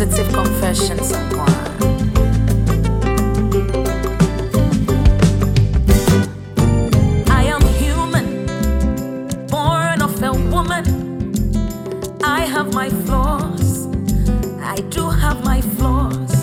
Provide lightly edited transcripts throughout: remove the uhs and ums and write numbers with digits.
Positive confessions and choir. I am human, born of a woman. I have my flaws. I do have my flaws.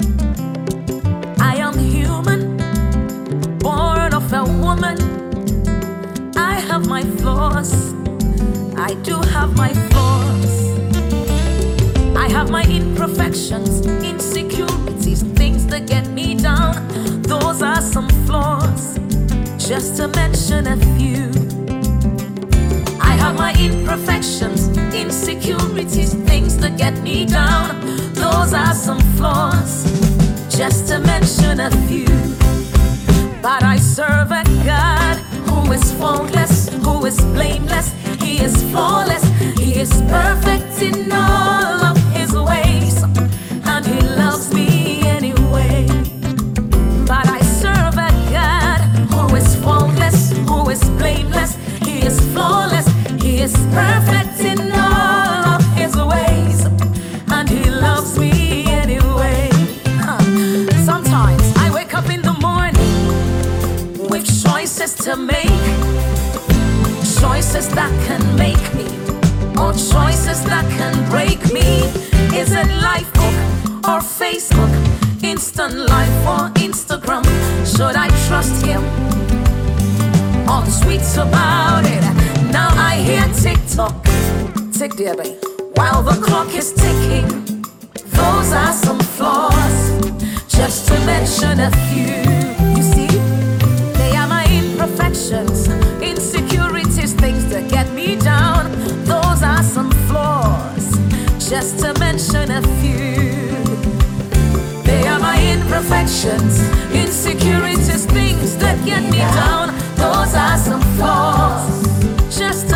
I am human, born of a woman. I have my flaws. I do have my flaws. I have my imperfections, insecurities, things that get me down. Those are some flaws, just to mention a few. I have my imperfections, insecurities, things that get me down. Those are some flaws, just to mention a few. But I serve a God who is faultless, who is blameless. He is flawless, He is perfect in all of His ways, and He loves me anyway. But I serve a God who is faultless, who is blameless. He is flawless, He is perfect in all of His ways, and He loves me anyway. Sometimes I wake up in the morning with choices to make, choices that can make me, or choices that can break me. Is it Lifebook or Facebook, Instant Life or Instagram? Should I trust Him on tweets about it? Now I hear TikTok, tick dear babe, while the clock is ticking. Those are some flaws, just to mention a few. You see, they are my imperfections, insecurities, things that get me down. Those are some flaws, just to mention a few. They are my imperfections, insecurities, things that get me down. Those are some flaws, just to